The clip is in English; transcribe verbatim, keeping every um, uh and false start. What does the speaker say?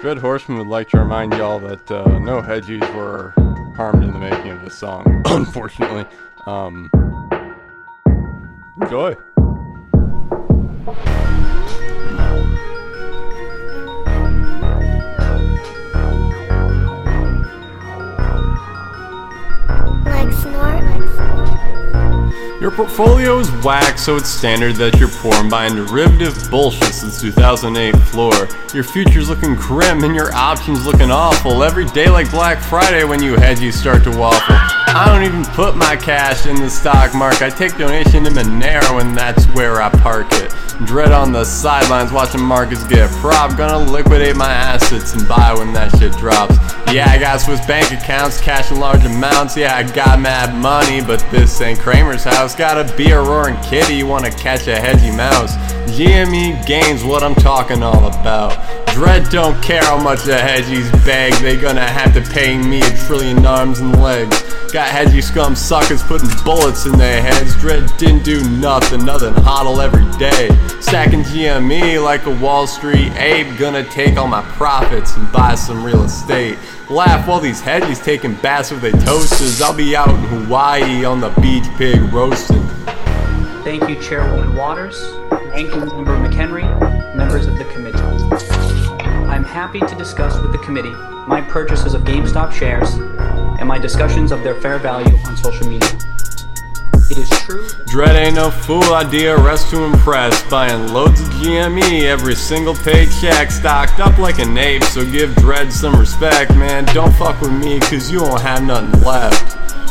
Dread Horseman would like to remind y'all that uh, no hedgies were harmed in the making of this song, unfortunately. Um, enjoy. Like snort. Your portfolio is whack, so it's standard that you're poor and buying derivative bullshit since two thousand eight floor. Your future's looking grim and your options looking awful. Every day like Black Friday when you hedgies start to waffle. I don't even put my cash in the stock market. I take donation in Monero and that's where I park it. Dread on the sidelines watching markets get prop. Gonna liquidate my assets and buy when that shit drops. Yeah, I got Swiss bank accounts, cash in large amounts. Yeah, I got mad money, but this ain't Kramer's house. Gotta be a roaring kitty, you wanna catch a hedgy mouse. G M E gains what I'm talking all about. Dread don't care how much the hedgies beg. They gonna have to pay me a trillion arms and legs. Got hedgy scum suckers putting bullets in their heads. Dread didn't do nothing, nothing hodl every day. Stacking G M E like a Wall Street ape. Gonna take all my profits and buy some real estate. Laugh while these hedgies taking baths with their toasters. I'll be out in Hawaii on the beach pig roasting. Thank you, Chairwoman Waters, Ranking Member McHenry, members of the committee. I'm happy to discuss with the committee my purchases of GameStop shares and my discussions of their fair value on social media. It is true. Dread ain't no fool, I D R S to impress. Buying loads of G M E every single paycheck. Stocked up like an ape, so give Dread some respect, man. Don't fuck with me, cause you won't have nothing left.